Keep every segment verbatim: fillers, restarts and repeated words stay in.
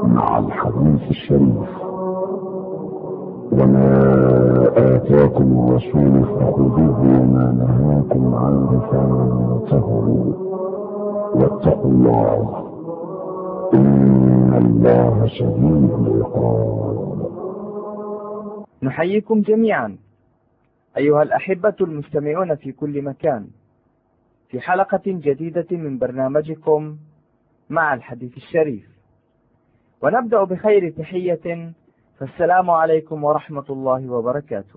مع الحديث الشريف. وما آتاكم الرسول فخذوه وما نهاكم عنه فانتهوا واتقوا الله إن الله شديد العقاب. نحييكم جميعا أيها الأحبة المستمعون في كل مكان في حلقة جديدة من برنامجكم مع الحديث الشريف، ونبدأ بخير تحية، فالسلام عليكم ورحمة الله وبركاته.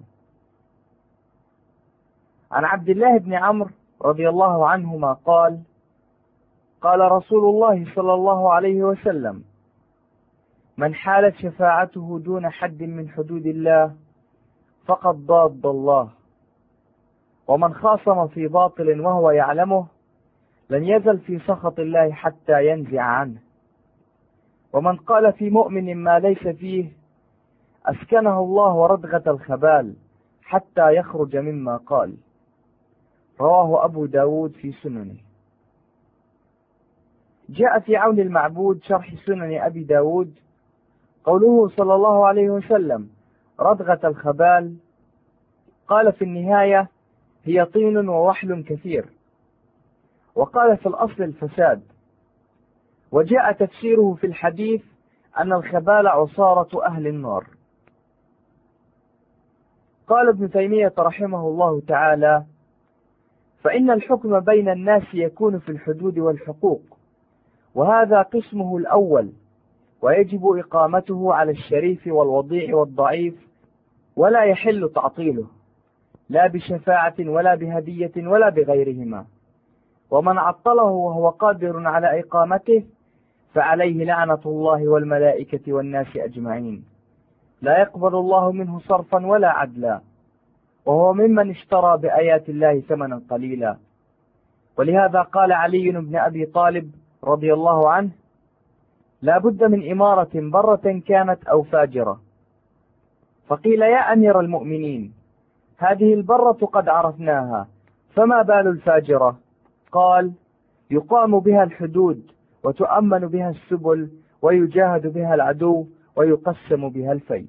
عن عبد الله بن عمرو رضي الله عنهما قال: قال رسول الله صلى الله عليه وسلم: من حالت شفاعته دون حد من حدود الله فقد ضاد الله، ومن خاصم في باطل وهو يعلمه لن يزل في سخط الله حتى ينزع عنه، ومن قال في مؤمن ما ليس فيه أسكنه الله ردغة الخبال حتى يخرج مما قال. رواه أبو داود في سننه. جاء في عون المعبود شرح سنن أبي داود قوله صلى الله عليه وسلم: ردغة الخبال، قال في النهاية: هي طين ووحل كثير، وقال في الأصل الفساد. وجاء تفسيره في الحديث أن الخبال عصارة أهل النار. قال ابن تيمية رحمه الله تعالى: فإن الحكم بين الناس يكون في الحدود والحقوق، وهذا قسمه الأول، ويجب إقامته على الشريف والوضيع والضعيف، ولا يحل تعطيله لا بشفاعة ولا بهدية ولا بغيرهما. ومن عطله وهو قادر على إقامته فعليه لعنة الله والملائكة والناس أجمعين، لا يقبل الله منه صرفا ولا عدلا، وهو ممن اشترى بآيات الله ثمنا قليلا. ولهذا قال علي بن أبي طالب رضي الله عنه: لا بد من إمارة برة كانت أو فاجرة. فقيل: يا أمير المؤمنين، هذه البرة قد عرفناها، فما بال الفاجرة؟ قال: يقام بها الحدود، وتؤمن بها السبل، ويجاهد بها العدو، ويقسم بها الفيء.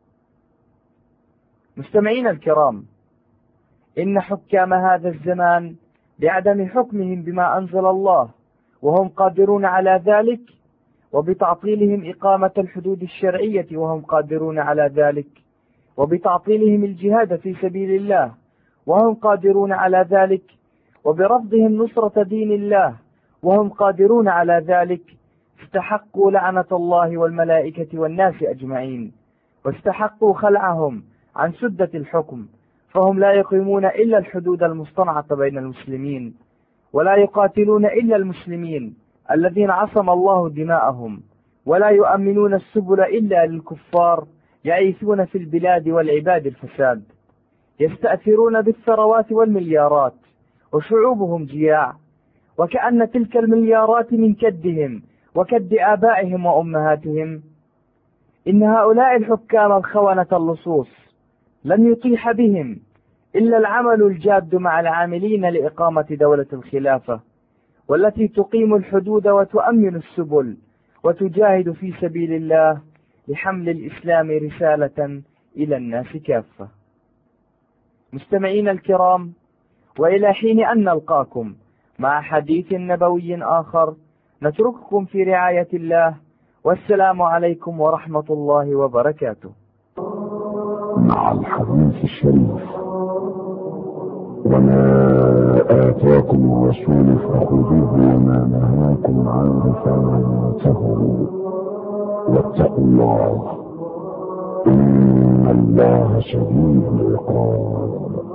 مستمعين الكرام، إن حكام هذا الزمان بعدم حكمهم بما أنزل الله وهم قادرون على ذلك، وبتعطيلهم إقامة الحدود الشرعية وهم قادرون على ذلك، وبتعطيلهم الجهاد في سبيل الله وهم قادرون على ذلك، وبرفضهم نصرة دين الله وهم قادرون على ذلك، استحقوا لعنة الله والملائكة والناس أجمعين، واستحقوا خلعهم عن سدة الحكم، فهم لا يقيمون إلا الحدود المصطنعة بين المسلمين، ولا يقاتلون إلا المسلمين الذين عصم الله دماءهم، ولا يؤمنون السبل إلا للكفار يعيثون في البلاد والعباد الفساد، يستأثرون بالثروات والمليارات، وشعوبهم جياع، وكأن تلك المليارات من كدهم وكد آبائهم وأمهاتهم. إن هؤلاء الحكام الخونة اللصوص لن يطيح بهم إلا العمل الجاد مع العاملين لإقامة دولة الخلافة، والتي تقيم الحدود وتؤمن السبل وتجاهد في سبيل الله لحمل الإسلام رسالة إلى الناس كافة. مستمعين الكرام، وإلى حين أن نلقاكم مع حديث نبوي آخر، نترككم في رعاية الله، والسلام عليكم ورحمة الله وبركاته. مع الحديث الشريف. وما آتاكم الرسول فخذوه وما نهاكم عنه فانتهوا واتقوا الله إن الله شديد العقاب.